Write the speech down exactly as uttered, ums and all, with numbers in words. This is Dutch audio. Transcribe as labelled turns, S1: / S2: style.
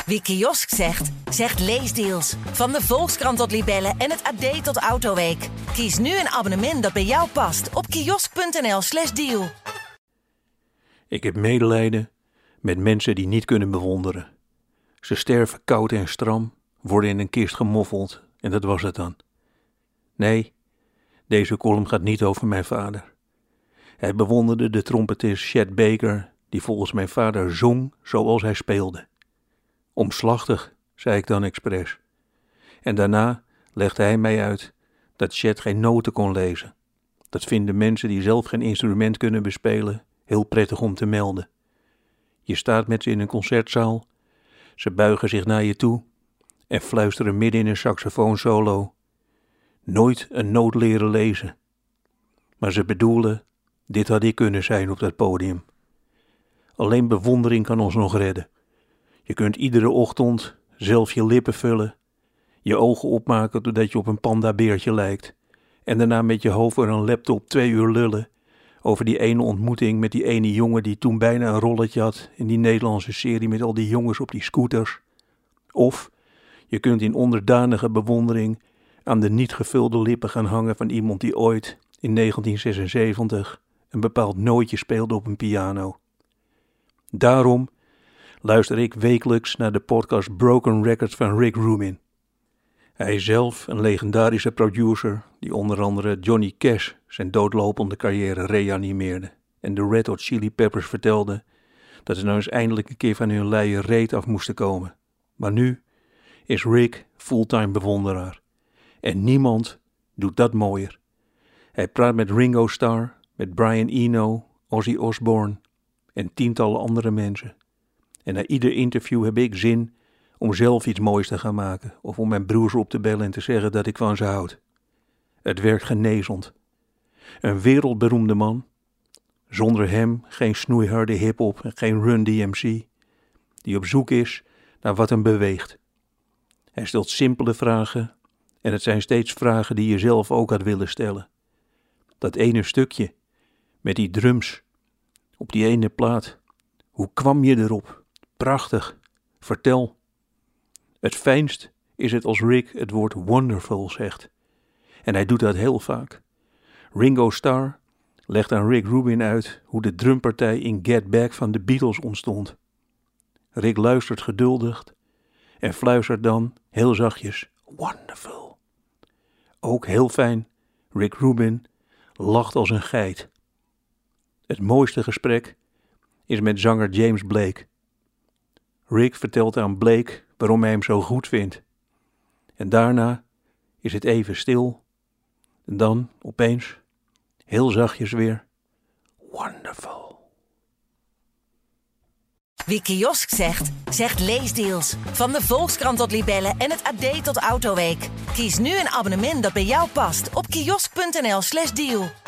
S1: Wie kiosk zegt, zegt leesdeals. Van de Volkskrant tot Libellen en het A D tot Autoweek. Kies nu een abonnement dat bij jou past op kiosk.nl slash deal.
S2: Ik heb medelijden met mensen die niet kunnen bewonderen. Ze sterven koud en stram, worden in een kist gemoffeld en dat was het dan. Nee, deze column gaat niet over mijn vader. Hij bewonderde de trompetist Chet Baker, die volgens mijn vader zong zoals hij speelde. Omslachtig, zei ik dan expres. En daarna legde hij mij uit dat Chet geen noten kon lezen. Dat vinden mensen die zelf geen instrument kunnen bespelen heel prettig om te melden. Je staat met ze in een concertzaal, ze buigen zich naar je toe en fluisteren midden in een saxofoonsolo: nooit een noot leren lezen. Maar ze bedoelen, dit had ik kunnen zijn op dat podium. Alleen bewondering kan ons nog redden. Je kunt iedere ochtend zelf je lippen vullen, je ogen opmaken doordat je op een pandabeertje lijkt en daarna met je hoofd voor een laptop twee uur lullen over die ene ontmoeting met die ene jongen die toen bijna een rolletje had in die Nederlandse serie met al die jongens op die scooters. Of je kunt in onderdanige bewondering aan de niet gevulde lippen gaan hangen van iemand die ooit in negentien zesenzeventig een bepaald nootje speelde op een piano. Daarom luister ik wekelijks naar de podcast Broken Records van Rick Rubin. Hij is zelf een legendarische producer die onder andere Johnny Cash zijn doodlopende carrière reanimeerde en de Red Hot Chili Peppers vertelde dat ze nou eens eindelijk een keer van hun luie reet af moesten komen. Maar nu is Rick fulltime bewonderaar en niemand doet dat mooier. Hij praat met Ringo Starr, met Brian Eno, Ozzy Osbourne en tientallen andere mensen. En na ieder interview heb ik zin om zelf iets moois te gaan maken of om mijn broers op te bellen en te zeggen dat ik van ze houd. Het werkt genezend. Een wereldberoemde man, zonder hem geen snoeiharde hiphop en geen Run D M C, die op zoek is naar wat hem beweegt. Hij stelt simpele vragen en het zijn steeds vragen die je zelf ook had willen stellen. Dat ene stukje met die drums op die ene plaat, hoe kwam je erop? Prachtig, vertel. Het fijnst is het als Rick het woord wonderful zegt. En hij doet dat heel vaak. Ringo Starr legt aan Rick Rubin uit hoe de drumpartij in Get Back van de Beatles ontstond. Rick luistert geduldig en fluistert dan heel zachtjes wonderful. Ook heel fijn, Rick Rubin lacht als een geit. Het mooiste gesprek is met zanger James Blake. Rick vertelt aan Blake waarom hij hem zo goed vindt. En daarna is het even stil. En dan opeens, heel zachtjes weer, wonderful.
S1: Wie kiosk zegt, zegt leesdeals. Van de Volkskrant tot Libellen en het A D tot Autoweek. Kies nu een abonnement dat bij jou past op kiosk.nl slash deal.